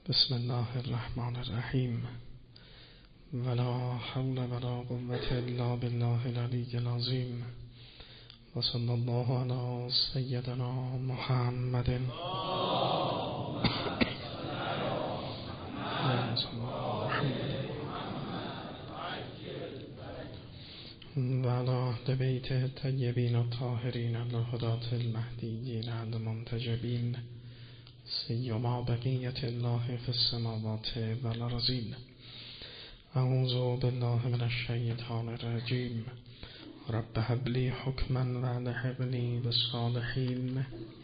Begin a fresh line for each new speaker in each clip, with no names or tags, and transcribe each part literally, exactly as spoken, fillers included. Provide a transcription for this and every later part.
بسم الله الرحمن الرحیم. ولا حول ولا قوة الا بالله العلی العظیم. و صلی الله علی سیدنا محمد و علی اهل بیت الطیبین الطاهرین الهداة المهدیین المنتجبین، سیما بقیت الله فی السماوات والارضین. اعوذ بالله من الشیطان الرجیم. رب هب لی حکما و الحقنی بالصالحین.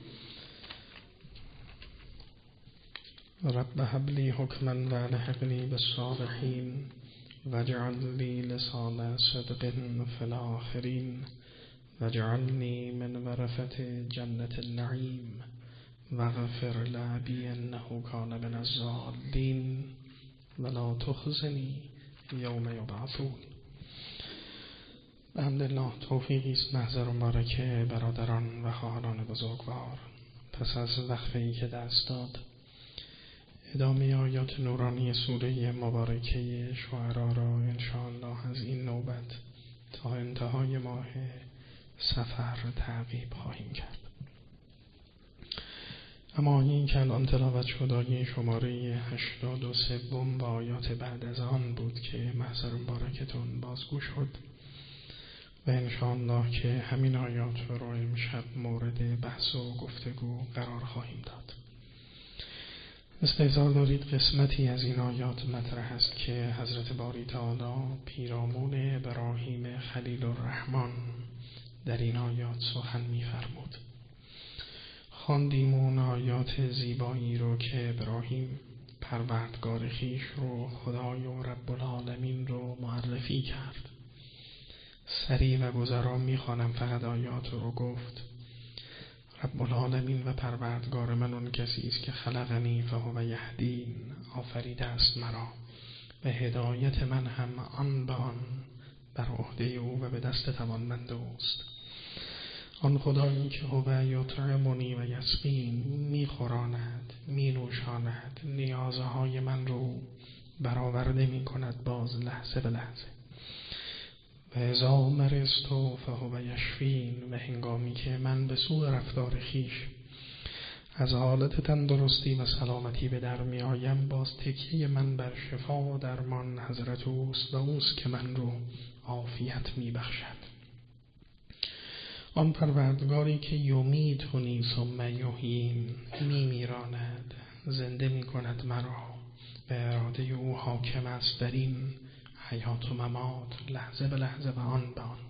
رب هب لی حکما و الحقنی بالصالحین واجعل لی لسان صدق فی الآخرین واجعلنی من ورثة جنة النعیم واغفر لأبی انه کان من الضالین ولا تخزنی یوم یبعثون. الحمدلله توفیقی است محض و مبارک برادران و خواهران بزرگوار. پس از وقفه‌ای که دست داد، ادامه آیات نورانی سوره مبارکه شعرا را انشاءالله از این نوبت تا انتهای ماه صفر تعقیب خواهیم کرد. اما این که الان تلاوت شد آیه شماره هشتاد و سه و آیات بعد از آن بود که محضر مبارکتون بازگو شد و انشاءالله که همین آیات رو امشب مورد بحث و گفتگو قرار خواهیم داد. استحضار دارید قسمتی از این آیات مطرح است که حضرت باری تعالی پیرامون ابراهیم خلیل الرحمن در این آیات سخن می‌فرمود. خواندیم اون آیات زیبایی رو که ابراهیم پروردگار خیش رو، خدای و رب العالمین رو معرفی کرد. سریع و گذرا میخوانم فقط آیات رو. گفت رب العالمین و پروردگار من اون کسی است که خلقنی فهو یهدین، آفریده است مرا و هدایت من هم آن به آن بر عهده او و به دست توانمند اوست. آن خدایی که هو یطعمنی و یسقین، میخوراند مینوشاند، نیازهای من رو برآورده میکند باز لحظه به لحظه. و اذا مرضت فهو یشفین، و هنگامی که من به سوء رفتار خیش از حالت تندرستی و سلامتی به در می آیم، باز تکیه من بر شفا و درمان حضرت اوست و اوست که من رو عافیت می بخشد. آن پروردگاری که یمیتنی ثم یحیین، می میراند زنده می کند مرا، به اراده او حاکم است در این حیات و ممات، لحظه به لحظه و آن به آن.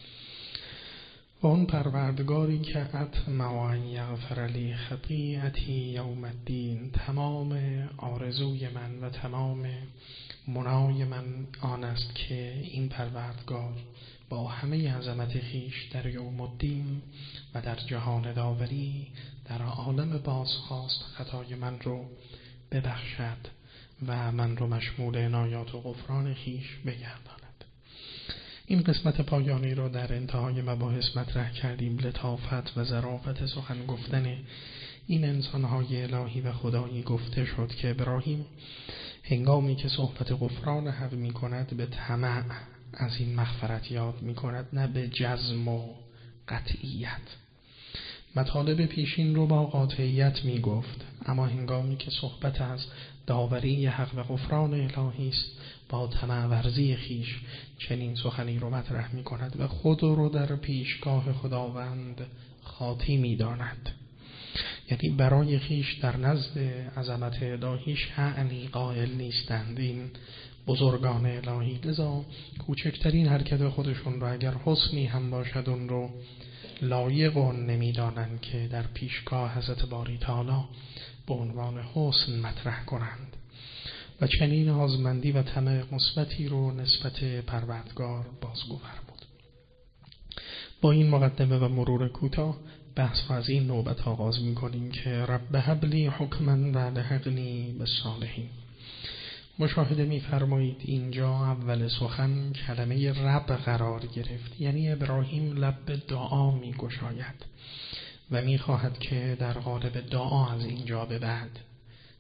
و آن پروردگاری که اطمع ان یغفر لی خطیئتی یوم الدین، تمام آرزوی من و تمام منای من آن است که این پروردگار با همه عظمت خیش در یوم الدین و در جهان داوری در عالم بازخواست خطای من رو ببخشد و من رو مشمول عنایات و غفران خیش بگرداند. این قسمت پایانی رو در انتهای مباحث مطرح کردیم. لطافت و ظرافت سخن گفتن این انسان‌های الهی و خدایی گفته شد که ابراهیم هنگامی که صحبت غفران حق می کند به طمع از این مغفرت یاد می کند، نه به جزم و قطعیت. مطالب پیشین رو با قاطعیت می گفت، اما هنگامی که صحبت از داوری حق و غفران الهی است با طمع ورزی خیش چنین سخنی رو مطرح می کند و خود رو در پیشگاه خداوند خاطی می داند. یعنی برای خیش در نزد عظمت الهی شأنی قائل نیستند این بزرگان الهی، لذا کوچکترین حرکت خودشون رو اگر حسنی هم باشد اون رو لایق اون نمی دانند که در پیشگاه حضرت باری تعالی به عنوان حسن مطرح کنند و چنین آزمندی و طمع مثبتی رو نسبت پروردگار بازگو فرمود. با این مقدمه و مرور کوتاه بحث را از این نوبت آغاز می کنیم که رب هب لی حکما و الحقنی بالصالحین. مشاهده می فرمایید اینجا اول سخن کلمه رب قرار گرفت، یعنی ابراهیم لب به دعا می گشاید و می خواهد که در قالب دعا از اینجا به بعد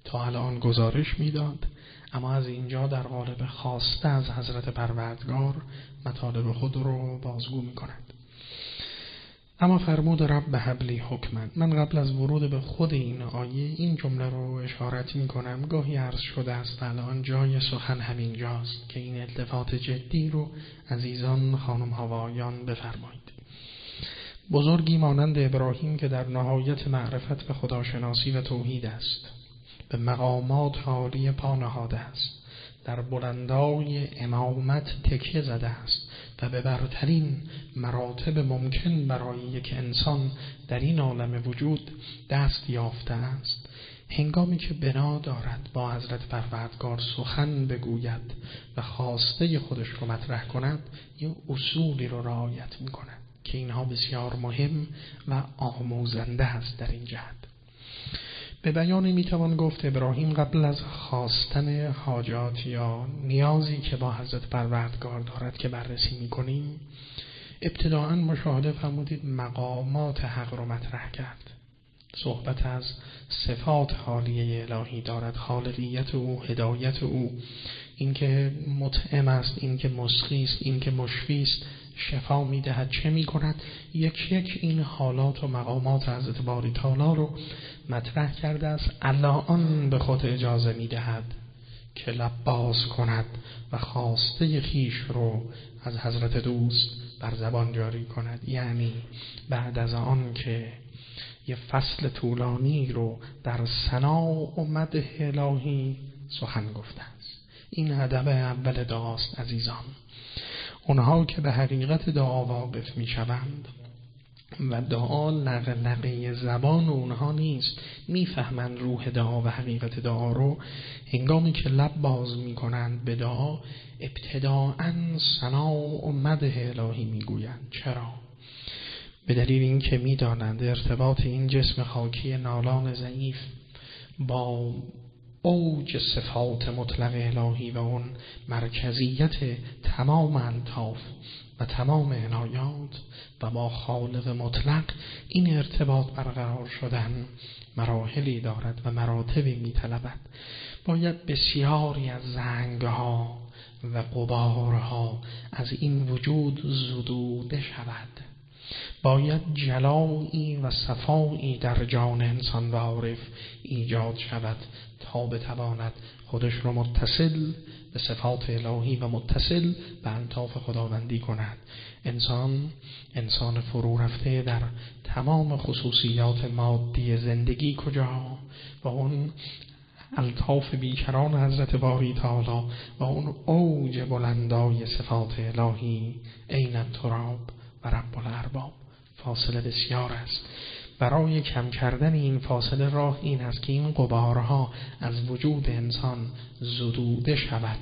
تا الان گزارش میداد، اما از اینجا در قالب خواسته از حضرت پروردگار مطالب خود رو بازگو میکند. اما فرمود رب هب لی حکما. من قبل از ورود به خود این آیه این جمله رو اشارت میکنم، گاهی عرض شده است الان جای سخن همین جاست که این التفات جدی رو عزیزان خانم هوایان بفرمایید. بزرگی مانند ابراهیم که در نهایت معرفت به خداشناسی و توحید است، به مقامات عالی پا نهاده است، در بلندای امامت تکیه زده است و به برترین مراتب ممکن برای یک انسان در این عالم وجود دست یافته است، هنگامی که بنا دارد با حضرت پروردگار سخن بگوید و خواسته خودش رو مطرح کند، یه اصولی رو رعایت می کند که اینها بسیار مهم و آموزنده است. در این جهت به بیان میتوان گفت ابراهیم قبل از خواستن حاجات یا نیازی که با حضرت پروردگار دارد که بررسی میکنیم، ابتداعاً مشاهده فرمودید مقامات حق رو مطرح کرد. صحبت از صفات حالیه الهی دارد، خالقیت او، هدایت او، اینکه مطعم است، اینکه مسقی است، اینکه مشفی است، شفا میدهد، چه میکند. یک یک این حالات و مقامات حضرت باری تعالی رو مطرح کرده است. الان به خود اجازه میدهد که لب باز کند و خواسته خیش رو از حضرت دوست بر زبان جاری کند. یعنی بعد از آن که یه فصل طولانی رو در ثنا و مدح الهی سخن گفته است. این هدف اول دعاست عزیزان. اونها که به حقیقت دعا واقف می شوند و دعا لغلغه زبان اونها نیست، میفهمند روح دعا و حقیقت دعا رو، هنگامی که لب باز می کنند به دعا ابتداءً ثنا و مدح الهی می گویند. چرا؟ به دلیل این که می دانند ارتباط این جسم خاکی نالان ضعیف با اوج صفات مطلق الهی و اون مرکزیت تمام الطاف و تمام عنایات و با خالق مطلق، این ارتباط برقرار شدن مراحلی دارد و مراتبی می‌طلبد. باید بسیاری از زنگ‌ها و غبارها از این وجود زدوده شود. باید جلایی و صفایی در جان انسان و عارف ایجاد شود تا بتواند خودش رو متصل به صفات الهی و متصل به الطاف خداوندی کند. انسان انسان فرو رفته در تمام خصوصیات مادی زندگی کجا؟ و اون الطاف بیکران حضرت باری تعالی و اون اوج بلندای صفات الهی، عین التراب و رب الارباب. فاصله بسیار است. برای کم کردن این فاصله راه این است که این غبارها از وجود انسان زدوده شود،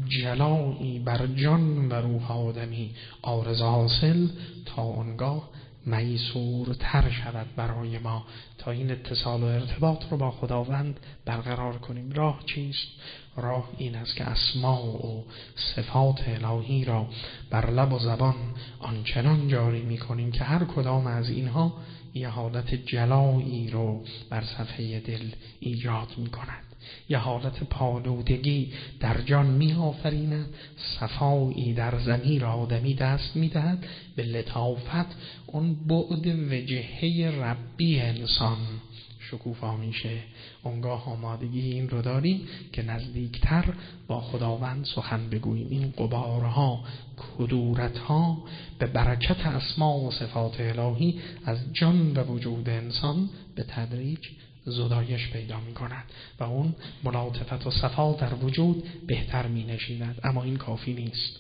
جلایی بر جان و روح آدمی عارض حاصل، تا آنگاه میسور تر شود برای ما تا این اتصال و ارتباط رو با خداوند برقرار کنیم. راه چیست؟ راه این است که اسماء و صفات الهی را بر لب و زبان آنچنان جاری می کنیم که هر کدام از اینها یه حالت جلایی رو بر صفحه دل ایجاد می کند، یه حالت پالودگی در جان می آفریند، صفایی در ضمیر آدمی دست می دهد به لطافت. اون بعد وجهه ربی انسان شکوفا میشه. اونگاه آمادگی این رو داریم که نزدیکتر با خداوند سخن بگوییم. این غبارها، کدورتها به برکت اسما و صفات الهی از جان و وجود انسان به تدریج زدایش پیدا می کند و اون ملاطفت و صفا در وجود بهتر می نشیند. اما این کافی نیست.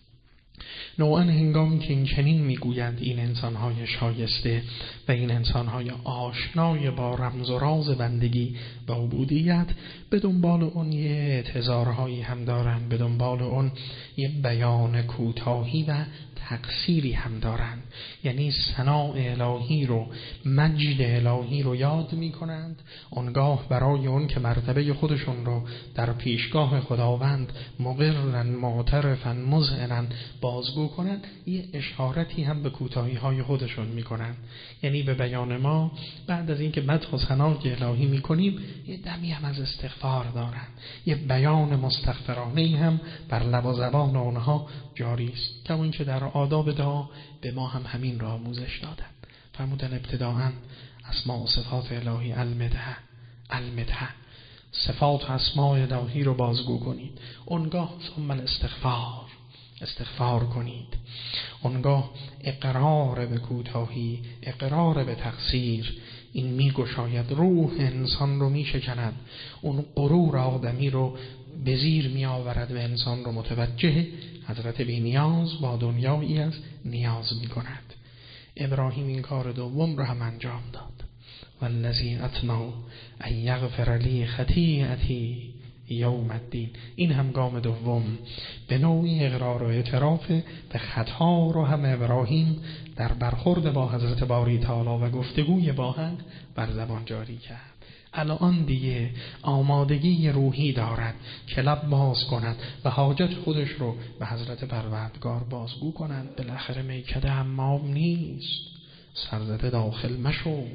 نوعاً هنگامی که این چنین میگویند این انسانهای شایسته و این انسانهای آشنای با رمز و راز بندگی و عبودیت، به دنبال اون یه اعتذارهایی هم دارن، به دنبال اون یه بیان کوتاهی و تقصیری هم دارن. یعنی ثناء الهی رو، مجد الهی رو یاد می کنند، اونگاه برای اون که مرتبه خودشون رو در پیشگاه خداوند مقرن معترفن مذعنن بازگو بازگو کنن یه اشارتی هم به کوتاهی های خودشون میکنن. یعنی به بیان ما بعد از اینکه مدح و ثنای الهی میکنیم یه دمی هم از استغفار دارن، یه بیان مستغفرانه هم بر لب و زبان اونها جاری است، کما اینکه در آداب دعا به ما هم همین را آموزش دادن. فرمودن ابتداءً اسماء و صفات الهی المدح المدح، صفات و اسماء الهی رو بازگو کنید. اونگاه ثم الاستغفار، استغفار کنید. اونگاه اقرار به کوتاهی، اقرار به تقصیر، این می گشاید روح انسان رو می شکند، اون غرور آدمی رو به زیر می آورد و انسان رو متوجه حضرت بی نیاز با دنیایی از نیاز می کند. ابراهیم این کار دوم رو هم انجام داد. والذی اطمع ان یغفر لی خطیئتی یوم الدین. این هم گام دوم، به نوعی اقرار و اعتراف به خطا رو هم ابراهیم در برخورد با حضرت باری تعالی و گفتگوی با حق بر زبان جاری کرد. الان دیگه آمادگی روحی دارد که لب باز کند و حاجت خودش رو به حضرت پروردگار بازگو کند. بالاخره میکده حمام نیست، سرزده داخل مشو.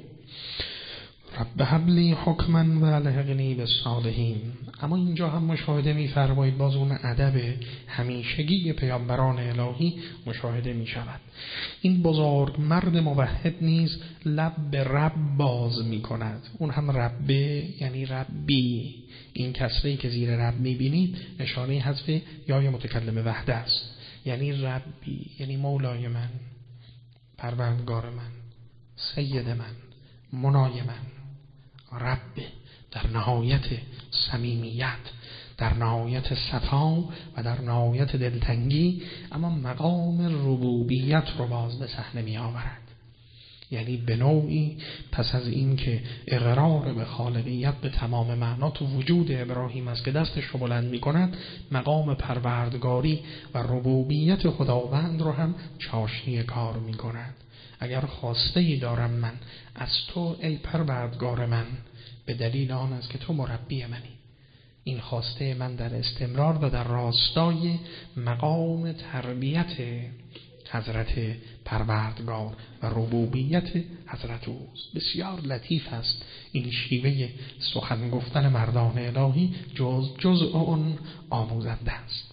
رب هب لی حکما و الحقنی بالصالحین. اما اینجا هم مشاهده می‌فرمایید باز اون ادب همیشگی پیامبران الهی مشاهده می‌شود. این بزرگ مرد موحد نیز لب به رب باز می‌کند. اون هم ربه یعنی ربی. این کسری که زیر رب می‌بینید نشانه حذف یای متکلم وحده است. یعنی ربی یعنی مولای من، پروردگار من، سید من، منای من. رب در نهایت صمیمیت، در نهایت صفا و در نهایت دلتنگی، اما مقام ربوبیت رو باز به صحنه می آورد. یعنی به نوعی پس از این که اقرار به خالقیت به تمام معنا تو وجود ابراهیم است که دستش رو بلند می کند، مقام پروردگاری و ربوبیت خداوند رو هم چاشنی کار می کند. اگر خواسته ای دارم من از تو ای پروردگار من، به دلیل آن است که تو مربی منی. این خواسته من در استمرار و در راستای مقام تربیت حضرت پروردگار و ربوبیت حضرت اوست. بسیار لطیف است این شیوه سخن گفتن مردان الهی، جز جزء اون آموزنده است.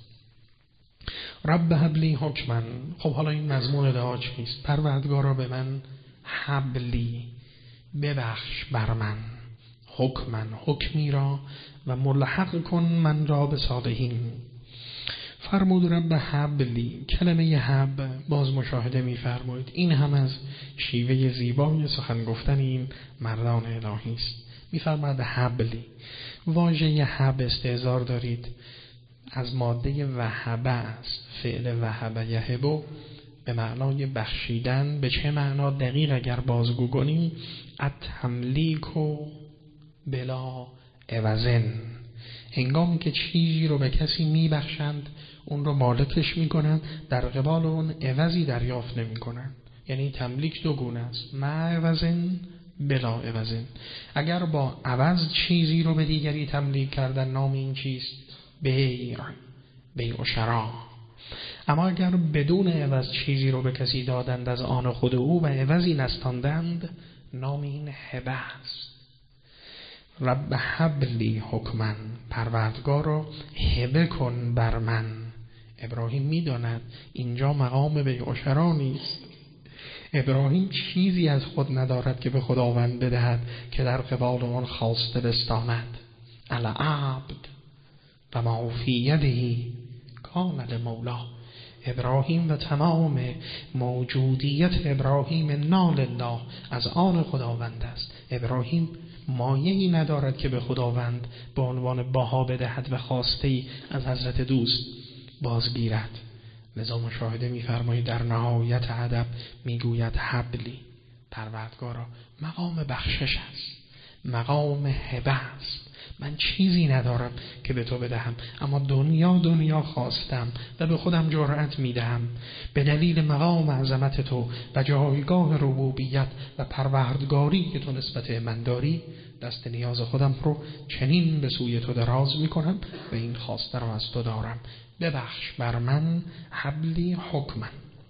رب هب لی حکما. خب حالا این مضمون دعا چیست؟ پروردگارا به من هب لی، ببخش بر من، حکما، حکمی را، و ملحق کن من را به صالحین. فرمود رب هب لی. کلمه هب باز مشاهده می فرمایید این هم از شیوه زیبای سخن گفتن این مردان الهی است. می فرماید هب لی. واژه هب استعذار دارید از ماده وهبه است. فعل وهبه یهبو به معنای بخشیدن. به چه معنا دقیق اگر بازگو کنیم؟ التملیک و بلا عوضن. هنگامی که چیزی رو به کسی میبخشند اون رو مالکش میکنند، در قبال اون عوضی دریافت نمیکنند. یعنی تملیک دو گونه است، مع عوضن بلا عوضن. اگر با عوض چیزی رو به دیگری تملیک کردن نام این چیست بیع، بیع و شرا. اما اگر بدون عوض چیزی رو به کسی دادند از آن خود او و عوضی نستاندند نام این هبه است. رب هب لی حکما. پروردگار رو هبه کن بر من. ابراهیم میداند اینجا مقام بیع و شرا نیست. ابراهیم چیزی از خود ندارد که به خداوند بدهد که در قبال آن خواسته بستاند. العبد و ما فی یده کان لمولا. ابراهیم و تمام موجودیت ابراهیم نال الله از آن خداوند است. ابراهیم مایه‌ای ندارد که به خداوند به عنوان بها بدهد و خواسته‌ای از حضرت دوست بازگیرد. لذا مشاهده می‌فرمایید در نهایت ادب میگوید حبلی. پروردگارا مقام بخشش است، مقام هبه است، من چیزی ندارم که به تو بدهم، اما دنیا دنیا خواستم و به خودم جرأت میدهم به دلیل مقام عظمت تو و جایگاه ربوبیت و پروردگاری که تو نسبت من داری، دست نیاز خودم رو چنین به سوی تو دراز میکنم و این خواسته رو از تو دارم، ببخش بر من حبلی حکمن.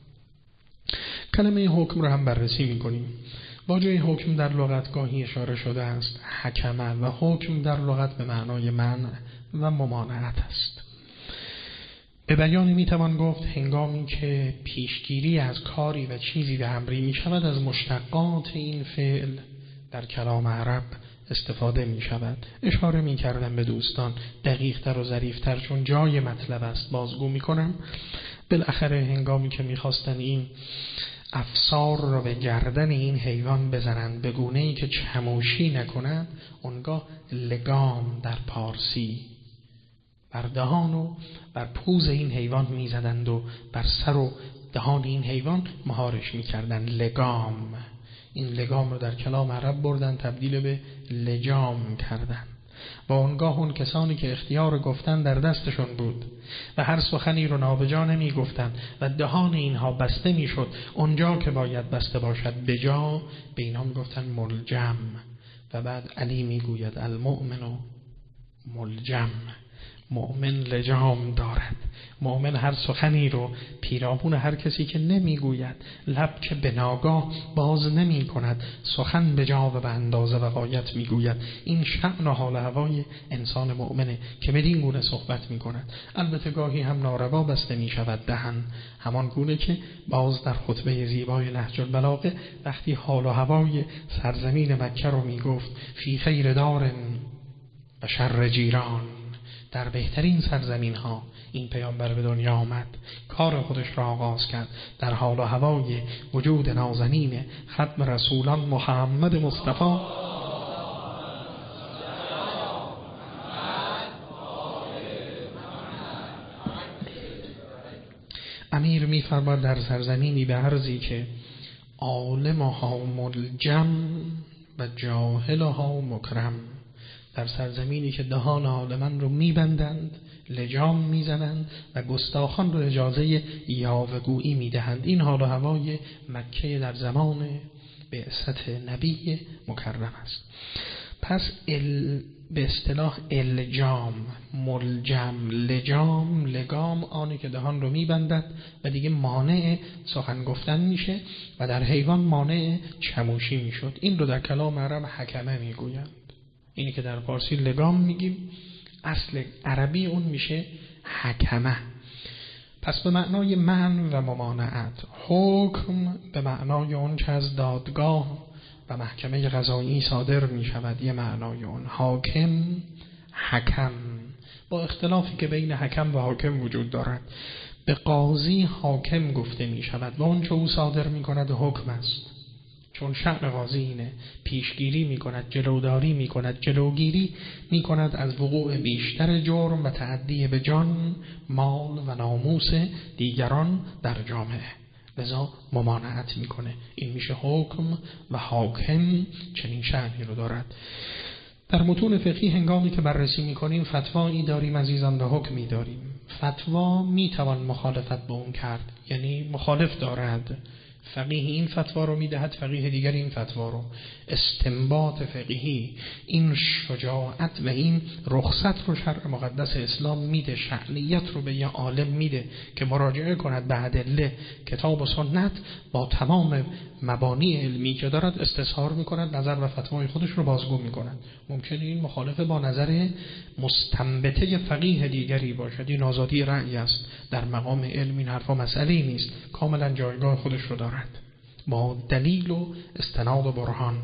کلمه حکم رو هم بررسی میکنیم. واژه حکم در لغت گاهی اشاره شده است حکمه و حکم در لغت به معنای منع و ممانعت است. به بیانی میتوان گفت هنگامی که پیشگیری از کاری و چیزی به امری می شود، از مشتقات این فعل در کلام عرب استفاده می شود. اشاره می کردم به دوستان دقیق تر و ظریف تر، چون جای مطلب است بازگو می کنم. بالاخره هنگامی که می خواستن این افسار را به گردن این حیوان بزنند به گونه‌ای که چموشی نکنند، اونگاه لگام در پارسی بر دهان و بر پوز این حیوان میزدند و بر سر و دهان این حیوان مهارش میکردند. لگام، این لگام رو در کلام عرب بردن تبدیل به لجام کردن و اونگاه اون کسانی که اختیار گفتن در دستشون بود و هر سخنی رو نابجا نمی گفتن و دهان اینها بسته می شد اونجا که باید بسته باشد بجا، به اینها می گفتن ملجم. و بعد علی می گوید المؤمن ملجم، مؤمن لجام دارد. مؤمن هر سخنی رو پیرامون هر کسی که نمیگوید، لب که به ناگاه باز نمی کند، سخن به جا و به اندازه و غایت میگوید. این شأن و حال هوای انسان مؤمنه که بدین گونه صحبت می کند. البته گاهی هم ناروا بسته می شود دهن، همان گونه که باز در خطبه زیبای نهج البلاغه وقتی حال و هوای سرزمین مکه رو می گفت فی خیر دار و شر جیران، در بهترین سرزمین ها این پیامبر به دنیا آمد، کار خودش را آغاز کرد در حال و هوای وجود نازنین ختم رسولان محمد مصطفی. امیر می‌فرماید در سرزمینی به عرضی که عالمها ملجم و جاهلها مکرم، در سرزمینی که دهان عالمان رو میبندند، لجام میزنند و گستاخان رو اجازه یاوه‌گویی میدهند. این حال و هوای مکه در زمان بعثت نبی مکرم است. پس ال... به اصطلاح الجام، ملجم، لجام، لگام آنی که دهان رو میبندد و دیگه مانع سخن گفتن میشه و در حیوان مانع چموشی میشد. این رو در کلام عرب حکمه میگویند. اینی که در فارسی لگام میگیم، اصل عربی اون میشه حکمه. پس به معنای منع و ممانعت. حکم به معنای اون که از دادگاه و محکمه قضایی صادر میشود، یه معنای اون. حاکم، حکم، با اختلافی که بین حکم و حاکم وجود دارد. به قاضی حاکم گفته میشود و اون چه او صادر میکند حکم است، چون شأن قاضی اینه، پیشگیری میکند، جلوداری میکند، جلوگیری میکند از وقوع بیشتر جرم و تعدی به جان، مال و ناموس دیگران در جامعه، لذا ممانعت میکنه. این میشه حکم و حاکم چنین شأنی رو دارد. در متون فقهی هنگامی که بررسی میکنیم فتوایی داریم عزیزان و حکمی داریم. فتوا میتوان مخالفت با اون کرد، یعنی مخالف دارد. فقیه این فتوا رو میدهد، فقیه دیگر این فتوا رو. استنباط فقیهی این شجاعت و این رخصت رو شرع مقدس اسلام میده، شأنیت رو به یه عالم میده که مراجعه کند به ادله کتاب و سنت، با تمام مبانی علمی که دارد استظهار میکند، نظر و فتوای خودش رو بازگو میکند. ممکنه این مخالفه با نظر مستنبطه فقیه دیگری باشد، این آزادی رأی است. در مقام علم این حرفا مسئله نیست، کاملا جایگاه خودش رو دارد با دلیل و استناد و برهان.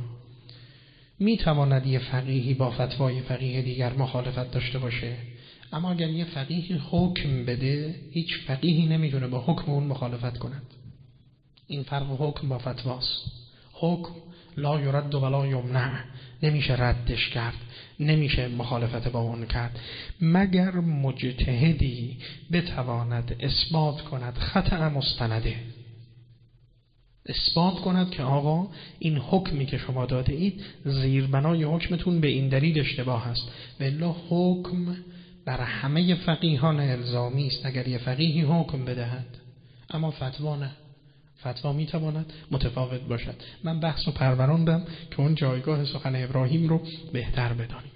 میتواند یه فقیهی با فتوای فقیه دیگر مخالفت داشته باشه، اما اگر یه فقیهی حکم بده، هیچ فقیهی نمیتونه با حکم اون مخالفت کند. این فرق حکم با فتواست. حکم لا یرد و لا یمنع، نمیشه ردش کرد، نمیشه مخالفت با اون کرد، مگر مجتهدی بتواند اثبات کند خطأ مستنده. اثبات کند که آقا این حکمی که شما داده اید زیربنای حکمتون به این دلیل اشتباه است. والا حکم بر همه فقیهان الزامی است اگر یه فقیهی حکم بدهد، اما فتوا نه. فتوا میتواند متفاوت باشد. من بحث رو پروراندم که اون جایگاه سخن ابراهیم رو بهتر بدانیم.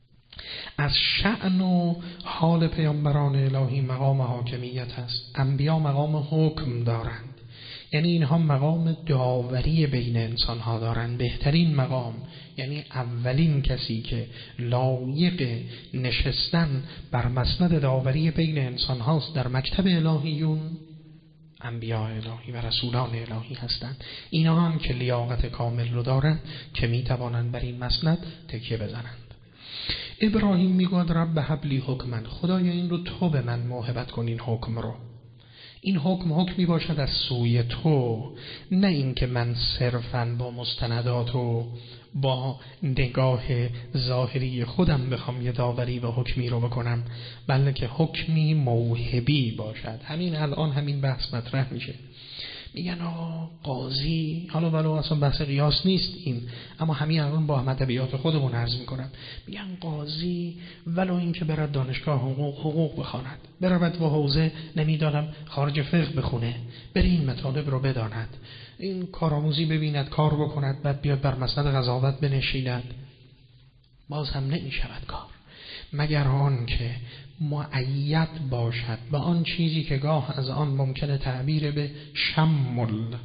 از شأن و حال پیامبران الهی مقام حاکمیت هست. انبیا مقام حکم دارند، یعنی اینها مقام داوری بین انسان ها دارند. بهترین مقام، یعنی اولین کسی که لایق نشستن بر مسند داوری بین انسان هاست در مکتب الهیون انبیاء الهی و رسولان الهی هستند. اینا هم که لیاقت کامل رو دارند که می توانند بر این مسند تکیه بزنند. ابراهیم میگوید رب هب لی حکما، خدایا این رو تو به من موهبت کن، این حکم رو. این حکم حکمی باشد از سوی تو، نه این که من صرفاً با مستندات و با نگاه ظاهری خودم بخوام یه داوری و حکمی رو بکنم، بلکه حکمی موهبی باشد. همین الان همین بحث مطرح میشه. میگن آقا قاضی، حالا ولو اصلا بحث قیاس نیست این، اما همین الان با ادبیات خودمون عرض میکنم. میگن قاضی ولو این که برد دانشگاه حقوق حقوق بخواند، برود و حوزه نمیدانم خارج فقه بخونه، بره این مطالب رو بداند، این کارآموزی ببیند، کار بکند، بعد بیاد بر مسند قضاوت بنشیند، باز هم نمیشود کار مگر آن که مؤید باشد به آن چیزی که گاه از آن ممکنه تعبیر به شم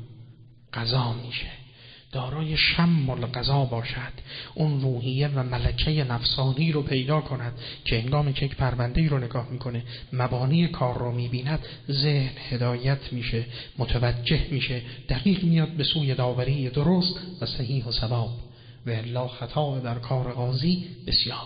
القضا میشه، دارای شم القضا باشد، اون روحیه و ملکه نفسانی رو پیدا کند که هنگامی که یک پرونده رو نگاه میکنه، مبانی کار رو میبیند، ذهن هدایت میشه، متوجه میشه، دقیق میاد به سوی داوری درست و صحیح و صواب. و الا خطا در کار قاضی بسیار.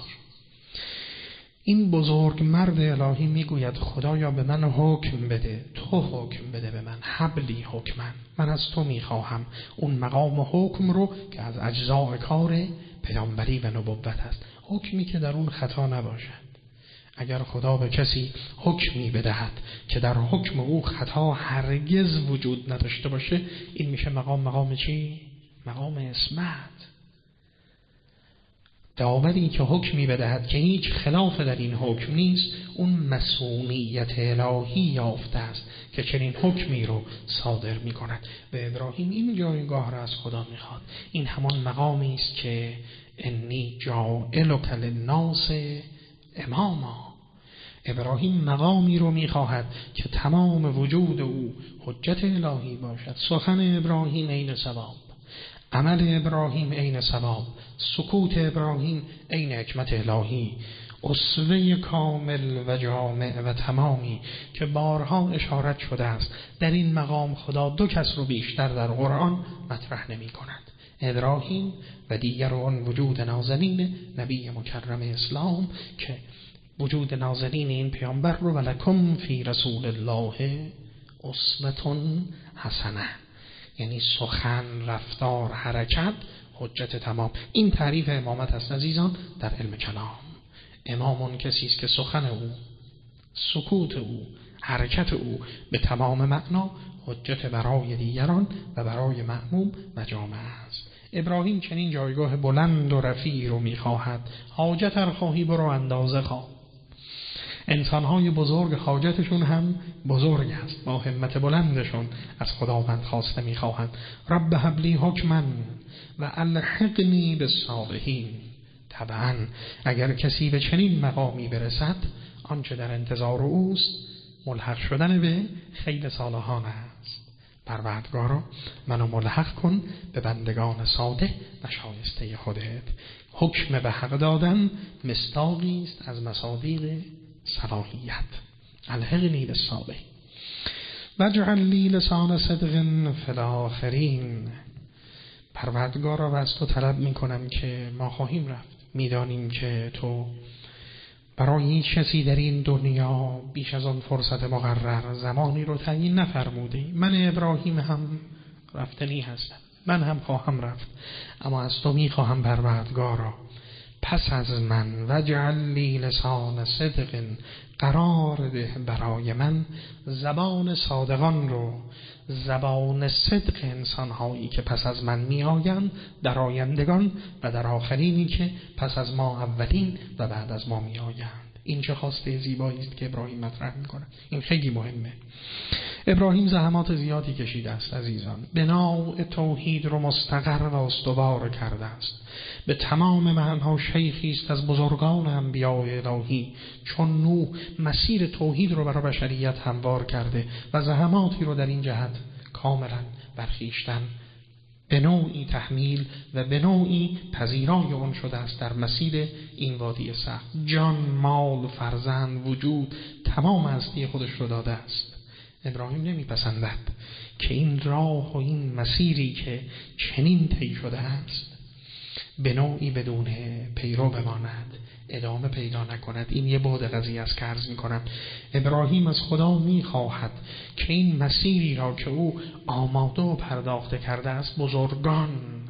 این بزرگ مرد الهی میگوید خدایا به من حکم بده، تو حکم بده به من، حبلی حکمن، من از تو میخواهم اون مقام حکم رو که از اجزاء کار پیامبری و نبوت است، حکمی که در اون خطا نباشد. اگر خدا به کسی حکمی بدهد که در حکم او خطا هرگز وجود نداشته باشه، این میشه مقام مقام چی؟ مقام عصمت. داوری که حکمی بدهد که هیچ خلاف در این حکم نیست، اون مسئولیت الهی یافته است که چنین حکمی رو صادر می کند. و ابراهیم این جایگاه را از خدا می خواد. این همان مقامی است که انی جاعلک للناس اماما. ابراهیم مقامی رو می خواهد که تمام وجود او حجت الهی باشد. سخن ابراهیم عین ثواب، عمل ابراهیم عین ثواب، سکوت ابراهیم عین حکمت الهی، اسوه کامل و جامع و تمامی که بارها اشارت شده است. در این مقام خدا دو کس رو بیشتر در قرآن مطرح نمی کند، ابراهیم و دیگر آن وجود نازنین نبی مکرم اسلام که وجود نازنین این پیامبر رو ولکم فی رسول الله اسوة حسنه، یعنی سخن، رفتار، حرکت حجت تمام. این تعریف امامت است عزیزان در علم کلام. امامون کسی است که سخن او، سکوت او، حرکت او به تمام معنا حجت برای دیگران و برای مأموم و جامعه است. ابراهیم چنین جایگاه بلند و رفیع رو میخواهد. حاجت هر خواهی برو اندازه خواه. انسان‌های بزرگ حاجتشون هم بزرگ است، با همت بلندشون از خداوند خواسته می‌خواهند رب هب لی حکما و الحقنی بالصالحین. طبعا اگر کسی به چنین مقامی برسد، آنچه در انتظار اوست ملحق شدن به خیر صالحان است. پروردگارا منو ملحق کن به بندگان ساده و شایسته خودت. حکم به حق دادن مصداقی است از مصادیق صلاحیت. الحقنی بالصالحین واجعل لی لسان صدق فی الاخرین. پروردگارا و از تو طلب میکنم که ما خواهیم رفت، میدانیم که تو برای هیچ کسی در این دنیا بیش از آن فرصت مقرر زمانی رو تعیین نفرمودی. من ابراهیم هم رفتنی هستم، من هم خواهم رفت، اما از تو میخواهم پروردگارا پس از من وجعل لی لسان صدق، قرار ده برای من زبان صادقان رو، زبان صدق انسان‌هایی که پس از من می آیند، در آیندگان و در آخرینی که پس از ما اولین و بعد از ما می آیند. این چه خواسته زیبایی است که ابراهیم مطرح میکنه. این خیلی مهمه. ابراهیم زحمات زیادی کشیده است عزیزان. بناء توحید رو مستقر و استوار کرده است. به تمام معناها شیخی است از بزرگان انبیاء الهی، چون نوح مسیر توحید رو برای بشریت هموار کرده و زحماتی رو در این جهت کاملا برخیشتن به نوعی تحمیل و به نوعی پذیرای اون شده است در مسیر این وادی سخت. جان، مال، فرزند، وجود، تمام هستی خودش رو داده است. ابراهیم نمیپسندد که این راه و این مسیری که چنین طی شده است به نوعی بدون پیرو بماند، ادامه پیدا نکند. این یه بعد قضیه است که عرض میکنم. ابراهیم از خدا میخواهد که این مسیری را که او آماده و پرداخته کرده است، بزرگان،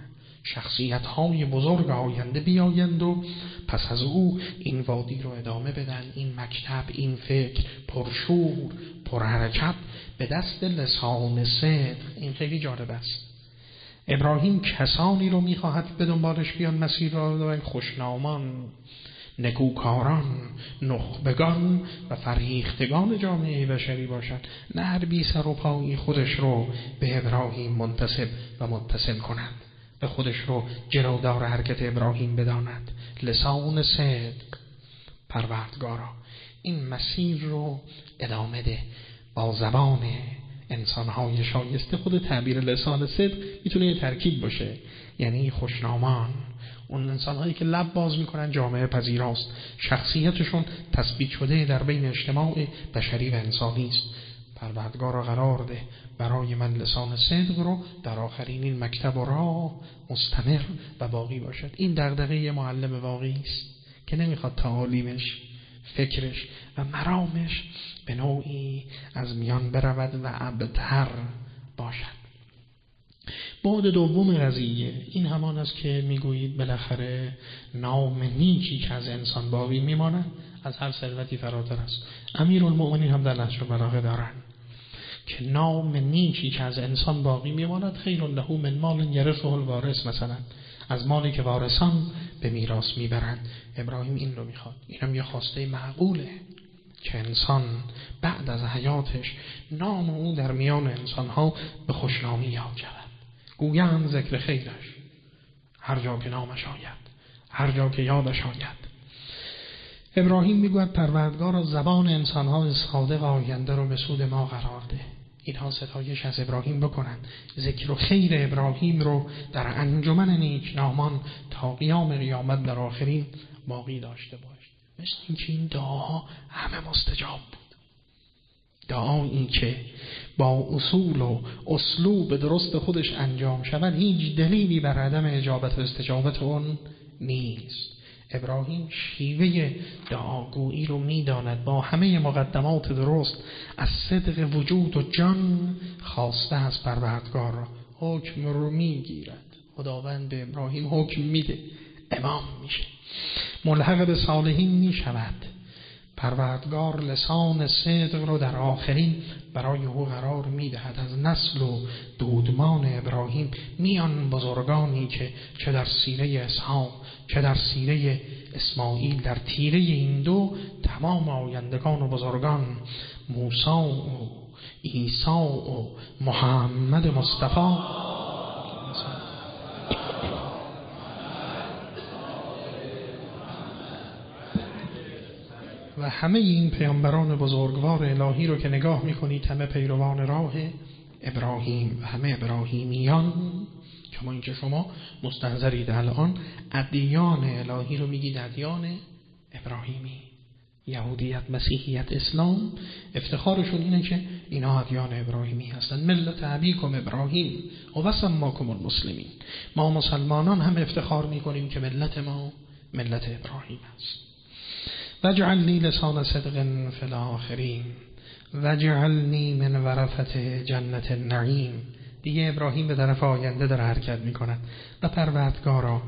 شخصیت های بزرگ آینده بیایند و پس از او این وادی رو ادامه بدن. این مکتب، این فکر پرشور، پرحرکت به دست لسان صدق. این خیلی جالب است. ابراهیم کسانی رو میخواهد به دنبالش بیان مسیر را و خوشنامان، نکوکاران، نخبگان و فرهیختگان جامعه بشری باشد، نه هر بی سر و پایی خودش رو به ابراهیم منتسب و متصل کند، به خودش رو جلودار حرکت ابراهیم بداند. لسان صدق، پروردگارا این مسیر رو ادامه ده با زبان انسان‌های شایسته. خود تعبیر لسان صدق میتونه یه ترکیب باشه، یعنی خوشنامان، اون انسان‌هایی که لب باز میکنن جامعه پذیراست، شخصیتشون تثبیت شده در بین اجتماع بشری و انسانی است. پروردگارا قرار ده برای من لسان صدق رو در آخرین این مکتب و راه مستمر و باقی باشد. این دغدغه معلم واقعی است که نمیخواد تعالیمش، فکرش و مرامش به نوعی از میان برود و ابتر باشد. بعد دوم قضیه این همان است که میگویید بالاخره نام نیکی که از انسان باقی میماند از هر ثروتی فراتر است. امیرالمؤمنین هم در نهج البلاغه دارن که نام نیکی که از انسان باقی میماند خیر له من مال یرثه الوارث، مثلا از مالی که وارثان به میراث میبرند. ابراهیم این رو میخواد. اینم یه خواسته معقوله که انسان بعد از حیاتش نام او در میان انسانها به خوشنامی یاد شود، گویند ذکر خیرش هر جا که نامش آید، هر جا که یادش آید. ابراهیم میگوید پروردگار زبان انسانها صادق آینده رو به سود ما قرار ده. اینها ستایش از ابراهیم بکنند، ذکر و خیر ابراهیم رو در انجمن نیکنامان تا قیام قیامت در آخرین باقی داشته باش. مثل این که این دعاها همه مستجاب بود. دعایی که با اصول و اسلوب درست خودش انجام شود هیچ دلیلی بر عدم اجابت و استجابت اون نیست. ابراهیم شیوه دعاگویی رو میداند، با همه مقدمات درست از صدق وجود و جان خواسته از پروردگار را. حکم رو میگیرد، خداوند به ابراهیم حکم میده، امام میشه، ملحق به صالحین میشود. پروردگار لسان صدق رو در آخرین برای او قرار میدهد. از نسل و دودمان ابراهیم میان بزرگانی که چه در سیره اسحاق چه در سیره اسماعیل، در تیره این دو تمام آیندگان و بزرگان، موسی و عیسی و محمد مصطفی و همه این پیامبران بزرگوار الهی رو که نگاه میکنید، همه پیروان راه ابراهیم و همه ابراهیمیان. کما اینکه شما مستحضرید الان ادیان الهی رو میگید ادیان ابراهیمی، یهودیت، مسیحیت، اسلام، افتخارشون اینه که اینا ادیان ابراهیمی هستن. ملت ابیکم ابراهیم و سماکم المسلمین. ما مسلمانان هم افتخار میکنیم که ملت ما ملت ابراهیم است. وجعل لی لسان صدق فی الاخرین وجعلنی من ورثة جنت النعیم. دیگه ابراهیم به طرف آینده داره حرکت میکند و پروردگارا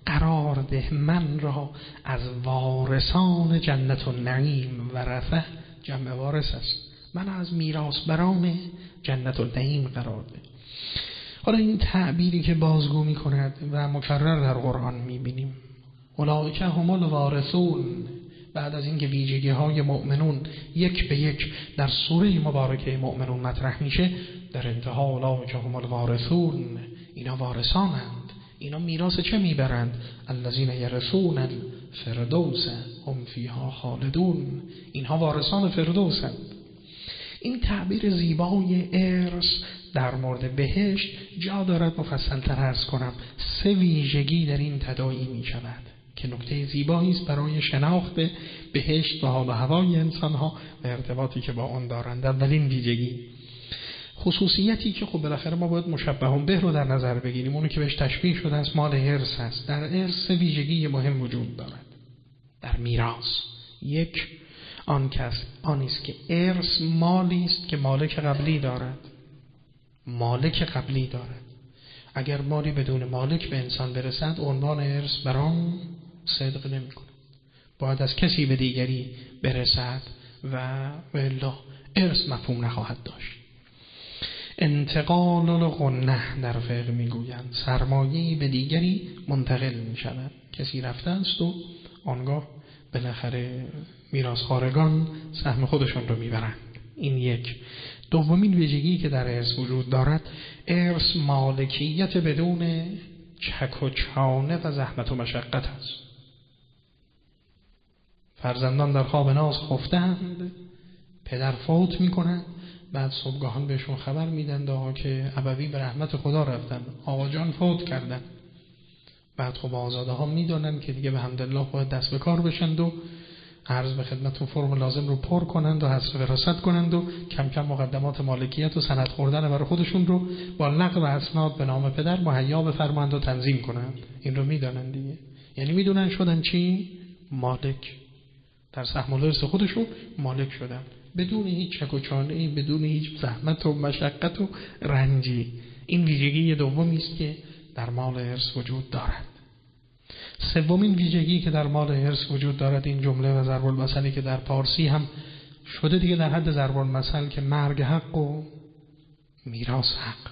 قرار ده من را از وارثان جنت النعیم. ورثه جمع وارث است. من از میراث بران جنت النعیم قرار ده. حالا این تعبیری که بازگو می کند و مکرر در قرآن می بینیم، اولئک هم الوارثون، بعد از اینکه ویژگی های مؤمنون یک به یک در سوره مبارکه مؤمنون مطرح میشه، در انتها اولئک هم الوارثون، اینا وارثانند. اینا میراث چه میبرند؟ الذین یرثون الفردوس هم فیها خالدون، اینها وارثان فردوسند. این تعبیر زیبای ارث در مورد بهشت جا دارد مفصل‌تر عرض کنم. سه ویژگی در این تداعی می شود که نکته زیبایی است برای شناخت بهشت و حال و هوای انسان‌ها و ارتباطی که با آن دارند. اولین ویژگی، خصوصیتی که خب بالاخره ما باید مشبه به رو در نظر بگیریم، اونی که بهش تشبیه شده است مال ارث است. در ارث سه ویژگی مهم وجود دارد. در میراث، یک، آن کس آن است که ارث مالی است که مالک قبلی دارد. مالک قبلی دارد. اگر مالی بدون مالک به انسان برسد، عنوان ارث بر آن صدق نمی‌کند. باید از کسی به دیگری برسد و الا ارث مفهوم نخواهد داشت. انتقال الغنه در فقه میگویند سرمایه‌ای به دیگری منتقل می‌شود. کسی رفته است و آنگاه بالاخره میراث‌خوارگان سهم خودشون رو میبرند. این یک. دومین ویژگی که در ارث وجود دارد، ارث مالکیت بدون چک و چانه و زحمت و مشقت است. فرزندان در خواب ناز خفتند، پدر فوت میکنند، بعد صبحگاهان بهشون خبر میدن آقا که ابوی به رحمت خدا رفتن، آقا جان فوت کردن. بعد خب آزاده ها میدونن که دیگه به حمدالله باید دست به کار بشند و عرض به خدمتون فرم لازم رو پر کنند و حسب وراثت کنند و کم کم مقدمات مالکیت و سند خوردن برای خودشون رو با نقل و اسناد به نام پدر مهیا بفرمایند و تنظیم کنند. این رو میدونن دیگه، یعنی میدونن شدن چی؟ مالک. در سهم و ارث خودشون مالک شدن بدون هیچ چک و چانه‌ای، بدون هیچ زحمت و مشقت و رنجی. این ویژگی دومی است که در مال ارث وجود دارد. سومین ویژگی که در مال ارث وجود دارد، این جمله و ضرب المثلی که در پارسی هم شده دیگه در حد ضرب المثل، که مرگ حق و میراث حق.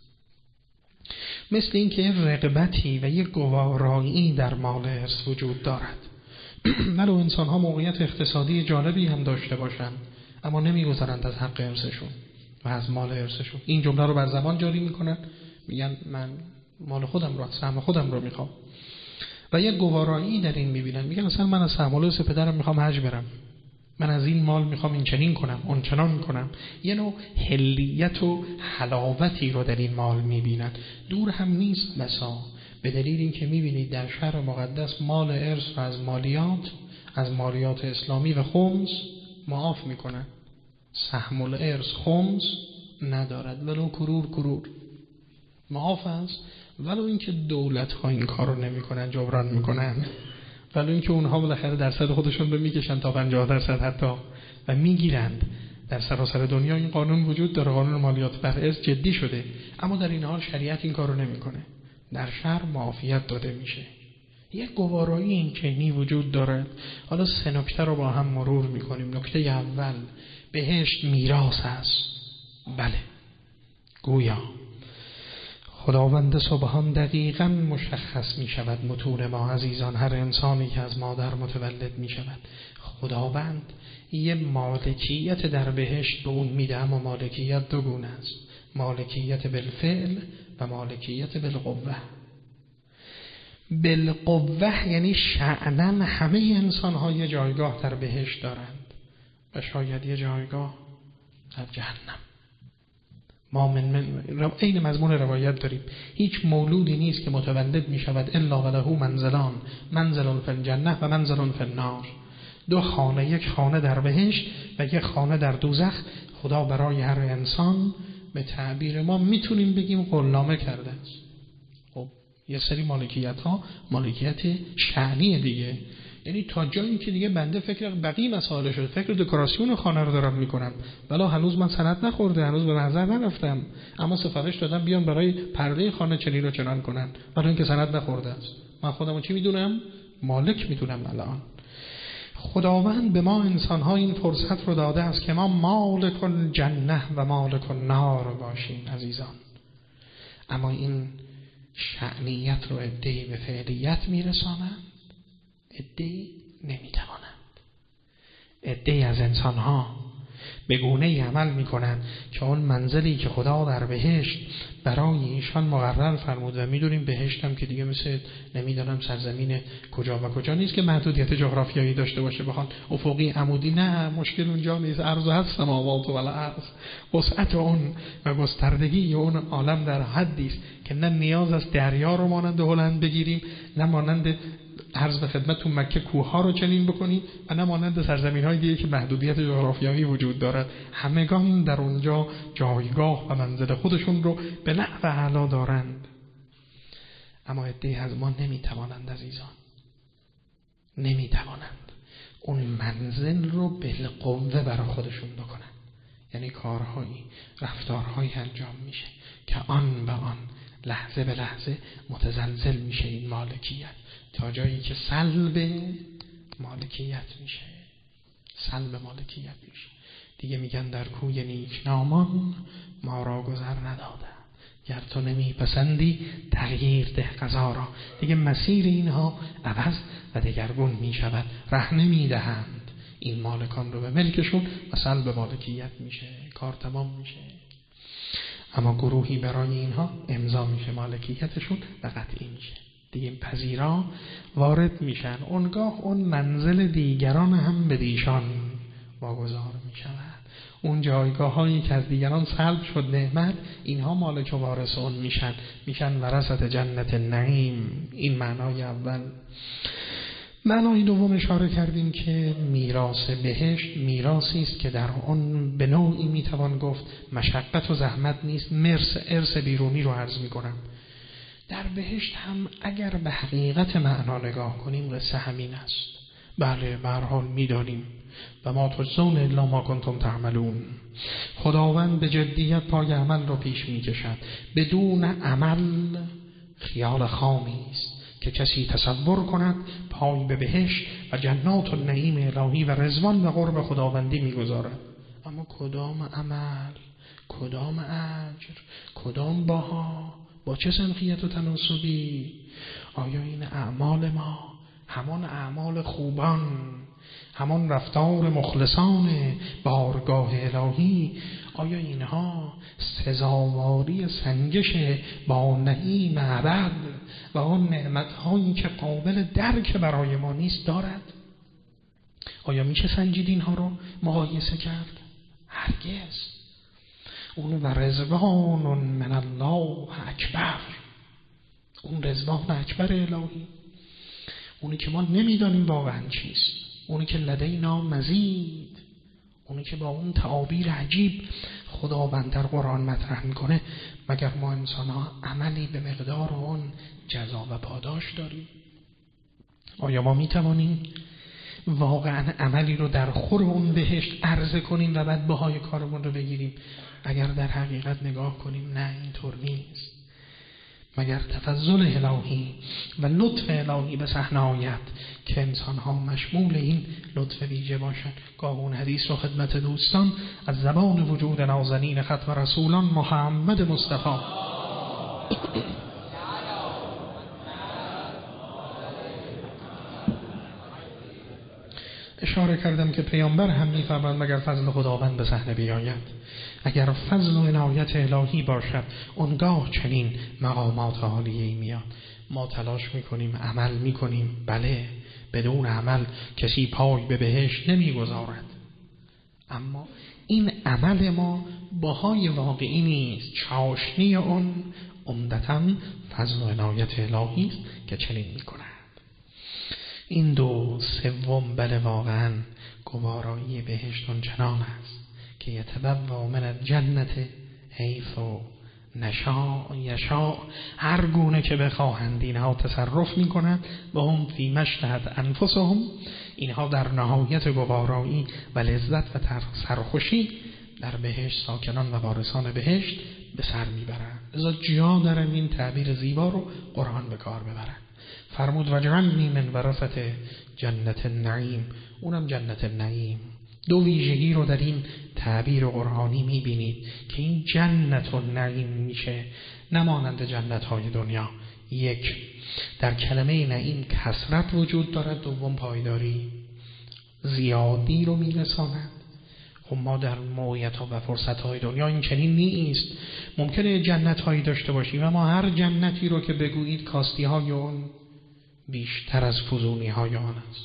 مثل این که رغبتی و یک گوارایی در مال ارث وجود دارد. ولو انسان ها موقعیت اقتصادی جالبی هم داشته باشند، اما نمیگذارند از حق ارثشون و از مال ارثشون. این جمله رو بر زبان جاری میکنن، میگن من مال خودم رو، سهم خودم رو میخوام. و یک گوارایی در این میبینن، میگن مثلا من از سهم و ارث پدرم میخوام حج برم، من از این مال میخوام این چنین کنم اون چنان کنم. یه نوع حلیت و حلاوتی رو در این مال میبینن. دور هم نیست بسا به دلیل این که میبینید در شهر مقدس مال ارث و از مالیات از مالیات اسلامی و خمس معاف میکنن. سهم الارث خمس ندارد، ولو کرور کرور معاف است. ولو اینکه دولت ها این کار رو نمی کنن، جبران میکنن، ولو اینکه اونها بالاخره درصد خودشون رو میکشن تا پنجاه درصد حتی و میگیرند. در سراسر دنیا این قانون وجود داره، قانون مالیات بر ارث جدی شده، اما در این حال شریعت این کار رو نمیکنه. در شهر معافیت داده میشه. یک گوارایی این چنینی وجود دارد. حالا سه نکته رو با هم مرور میکنیم. نکته اول، بهشت میراث است. بله، گویا خداوند سبحان دقیقاً مشخص می شود متون ما عزیزان. هر انسانی که از مادر متولد می شود، خداوند یه مالکیت در بهشت به اون میده، اما مالکیت دو گونه است، مالکیت بالفعل و مالکیت بالقوه. بالقوه یعنی شأناً همه انسان ها یه جایگاه در بهشت دارند و شاید یه جایگاه در جهنم. ما من من این مضمون روایت داریم، هیچ مولودی نیست که متولد می شود الا وله منزلان، منزل فی الجنه و منزل فی النار. دو خانه، یک خانه در بهشت و یک خانه در دوزخ، خدا برای هر انسان به تعبیر ما میتونیم بگیم قولنامه کرده است. خب یه سری مالکیت ها مالکیت شأنی دیگه، یعنی تا جایی که دیگه بنده فکر بقیه مسائل شده، فکر دکوراسیون خانه رو دارم میکنم، ولی هنوز من سند نخورده، هنوز به محضر نرفتم، اما سفارش دادم بیان برای پرده خانه چنین رو چنان کنن، ولی اینکه سند نخورده است. من خودم رو چی میدونم؟ مالک میدونم. الان خداوند به ما انسان‌ها این فرصت رو داده است که ما مالک الجنه و مالک النار باشیم عزیزان. اما این شأنیت رو عده‌ای به فعلیت میرسانند، عده‌ای نمیتوانند. عده‌ای از انسان‌ها به گونه‌ای عمل میکنند که اون منزلی که خدا در بهشت برای ایشان مقرر فرمود، و میدونیم بهشت هم که دیگه مثل نمیدونم سرزمین کجا و کجا نیست که محدودیت جغرافیایی داشته باشه، بخوان افقی عمودی، نه، مشکل اونجا نیست. عرض هست سماوات و الارض، وسعت اون و گستردگی اون عالم در حدی است که نه نیاز است دریا رو مانند هلند بگیریم، نه مانند عرض به خدمتتون مکه کوه‌ها رو چنین بکنیم، و نه مانند سرزمین‌های دیگه که محدودیت جغرافیایی وجود دارد. همگان در اونجا جایگاه و منزل خودشون رو به نحو اعلی دارند. اما عده‌ای از ما نمیتوانند عزیزان، نمیتوانند اون منزل رو بالقوه برای خودشون بکنن. یعنی کارهایی، رفتارهایی انجام میشه که آن به آن، لحظه به لحظه متزلزل میشه این مالکیت، تا جایی که سلب مالکیت میشه، سلب مالکیت میشه. دیگه میگن در کوی نیکنامان ما را گذر نداده، گر تو نمی پسندی تغییر ده قضا را. دیگه مسیر اینها عوض و دگرگون میشود، ره نمیدهند این مالکان رو به ملکشون و سلب مالکیت میشه، کار تمام میشه. اما گروهی برای اینها امضا میشه مالکیتشون و قطعی میشه، دیگه این پذیرا وارد میشن. اونگاه اون منزل دیگران هم به دیشان واگذار میشود. اون جایگاه هایی که از دیگران سلب شد نعمت، اینها مالک و وارث اون میشن، میشن ورثت جنت النعیم. این معنای اول. معنای دوم اشاره کردیم که میراث بهشت میراثی است که در آن به نوعی میتوان گفت مشقت و زحمت نیست، مرس ارث بیرونی رو عرض میکنم. در بهشت هم اگر به حقیقت معنا نگاه کنیم قصه همین است. بله، به هر حال میدانیم و ما تجزون الا ما کنتم تعملون. خداوند به جدیت پای عمل رو پیش میکشد. بدون عمل خیال خامی است که کسی تصور کند پای به بهشت و جنات النعیم الهی و رضوان و قرب خداوندی میگذارد. اما کدام عمل، کدام اجر، کدام باها، با چه سنخیت و تناسبی؟ آیا این اعمال ما همان اعمال خوبان، همان رفتار مخلصان بارگاه الهی، آیا اینها سزاواری سنجش با نعیم ابد و آن نعمت‌هایی که قابل درک برای ما نیست دارد؟ آیا میشه سنجید اینها رو مقایسه کرد؟ هرگز. اون و رضوان من الله اکبر، اون رضوان اکبر الهی، اونی که ما نمیدانیم واقعا چیست، اونی که لدینا مزید، اونی که با اون تعابیر عجیب خداوند در قرآن مطرح میکنه. مگر ما انسان ها عملی به مقدار اون جزا و پاداش داریم؟ آیا ما میتوانیم واقعا عملی رو در خور اون بهشت عرضه کنیم و بعد بهای کارمون رو بگیریم؟ اگر در حقیقت نگاه کنیم نه، اینطور نیست. مگر تفضل الهی و لطف الهی به صحنه آید که انسان ها مشمول این لطف ویژه باشند. گاه اون حدیث رو خدمت دوستان از زبان وجود نازنین ختم رسولان محمد مصطفی اشاره کردم که پیامبر هم می‌فرماند مگر فضل خداوند به صحنه بیاید، اگر فضل و عنایت الهی باشد اونگاه چنین مقامات عالیه‌ای میاد. ما تلاش میکنیم، عمل میکنیم، بله، بدون عمل کسی پای به بهشت نمیگذارد، اما این عمل ما باهای واقعی نیست. چاشنی اون عمدتاً فضل و عنایت الهی است که چنین میکند. این دو. سوم، بله واقعا گوارایی بهشت اون چنان است که یتبوأ من الجنت حیث نشاء یشاء، هر گونه که بخواهند اینها تصرف میکنند و هم فی مشتهت انفسهم، اینها در نهایت گوارایی و لذت و سرخوشی در بهشت ساکنان و وارثان بهشت به سر میبرند. لذا جا دارن این تعبیر زیبا رو قرآن به کار ببرند. فرمود واجعلنی من ورثة جنت النعیم، اونم جنت النعیم. دو ویژگی رو در این تعبیر قرآنی میبینید که این جنت النعیم میشه نمانند جنت های دنیا. یک، در کلمه نعیم کثرت وجود دارد، دوم پایداری، زیادی رو میرساند. خب ما در موعظات و فرصت های دنیا این چنین نیست. ممکنه جنت هایی داشته باشیم اما هر جنتی رو که بگویید کاستی های اون بیشتر از فزونی های آن است،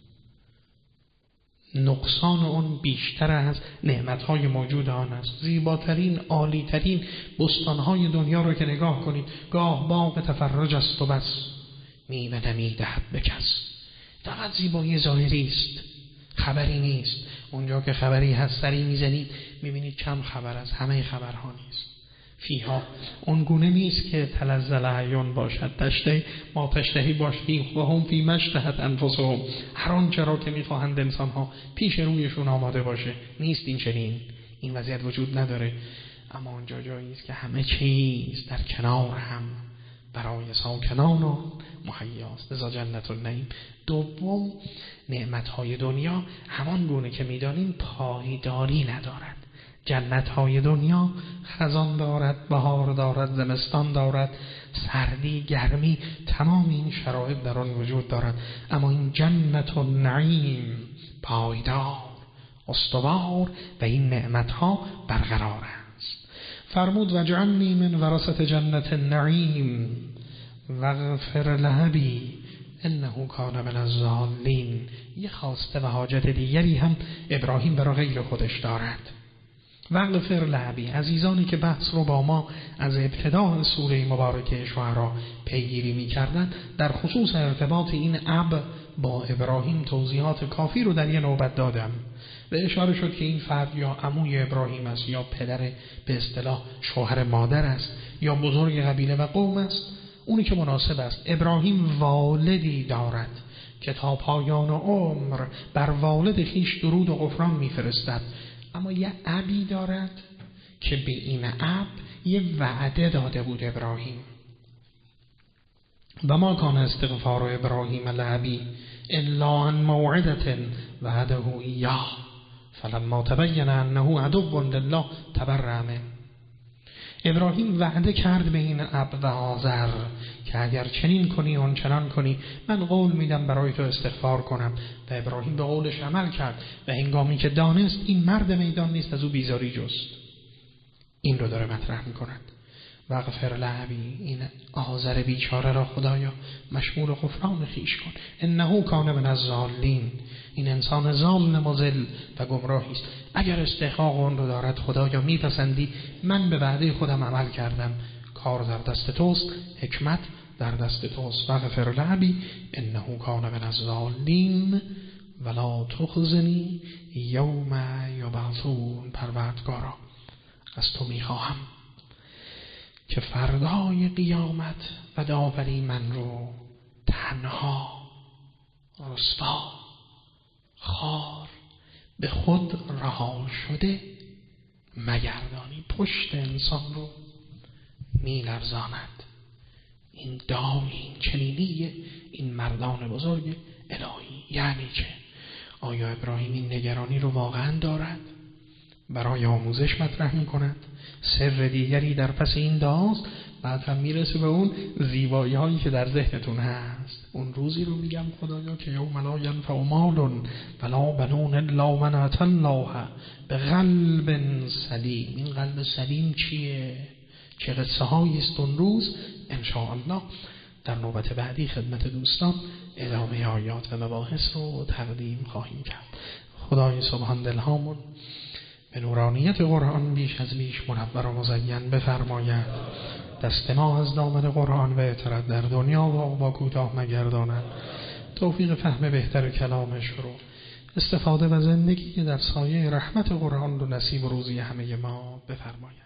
نقصان اون بیشتر از نعمت های موجود آن است. زیباترین عالی ترین بستان های دنیا رو که نگاه کنید، گاه باغ تفرج است و بس، میوه نمیدهد به کس. فقط زیبایی ظاهری است، خبری نیست. اونجا که خبری هست سری میزنید میبینید کم خبر از همه خبرها نیست. فیها اون گونه نیست که تلذل اعیان باشد، تشتهی ما تشتهی باشی و هم فی مشتهت انفسهم، هر آنچه را که میخواهند انسان ها پیش رویشون آماده باشه. نیست این چنین، این وضعیت وجود نداره. اما اونجا جایی است که همه چیز در کنار هم برای ساکنان و مهیاست. لذا جنت النعیم. دوم، نعمت‌های دنیا همان گونه که می‌دانیم پایداری ندارد. جنت‌های دنیا خزان دارد، بهار دارد، زمستان دارد، سردی، گرمی، تمام این شرایط در آن وجود دارد. اما این جنت النعیم پایدار، استوار و این نعمت‌ها برقرار است. فرمود واجعلنی من ورثة جنت النعیم واغفر لأبی انه کان من الضالین. یه خواسته و حاجت دیگری هم ابراهیم برای غیر خودش دارد. واغفر لأبی. عزیزانی که بحث رو با ما از ابتداء سوره مبارکه شعراء پیگیری می‌کردند، در خصوص ارتباط این اب با ابراهیم توضیحات کافی رو در یه نوبت دادم و اشاره شد که این فرد یا عموی ابراهیم است، یا پدر به اصطلاح شوهر مادر است، یا بزرگ قبیله و قوم است. اونی که مناسب است. ابراهیم والدی دارد که تا پایان عمر بر والد خیش درود و غفران میفرستد، اما یه ابی دارد که به این اب یه وعده داده بود ابراهیم. و ما کان استغفار ابراهیم لأبی الا عن موعدة وعده ایاه فلما تبین انه عدو لله تبرأ منه. ابراهیم وعده کرد به این اب و آزر که اگر چنین کنی اون چنان کنی من قول میدم برای تو استغفار کنم. و ابراهیم به قولش عمل کرد و هنگامی که دانست این مرد میدان نیست از او بیزاری جست، این رو داره مطرح میکند. واغفر لأبی، این آزر بیچاره را خدایا مشمول غفران خیش کن. انه کان من الضالین، این انسان ظالم و ذل و گمراهی است. اگر استحقاق اون رو دارد خدایا میپسندی، من به وعده خودم عمل کردم. کار در دست توست، حکمت در دست توست. واغفر لأبی انه کان من الضالین ولا تخزنی یوم یبعثون. پروردگارا از تو میخواهم که فردای قیامت و داوری من رو تنها، رسوا، خار، به خود رها شده مگردانی. پشت انسان رو می لرزاند این دامی، این چنینی این مردان بزرگ الهی. یعنی چه؟ آیا ابراهیم این نگرانی رو واقعا دارد؟ برای آموزش مطرح می کند. سر دیگری در پس این داست. بعد هم میرسه به اون زیبایی هایی که در ذهنتون هست. اون روزی رو میگم خدایا که یوم لا ینفع مال ولا بنون الا من اتى الله بقلب سلیم. این قلب سلیم چیه؟ چه قصه هایی است اون روز؟ ان شاء الله در نوبت بعدی خدمت دوستان ادامه آیات و مباحث رو تقدیم خواهیم کرد. خدای سبحان دلهامون به نورانیت قرآن بیش از بیش منور و مزین بفرماید. دست ما از دامن قرآن و اطرت در دنیا و عقبی کوتاه مگرداند. توفیق فهم بهتر کلامش رو، استفاده و زندگی در سایه رحمت قرآن رو نصیب روزی همه ما بفرماید.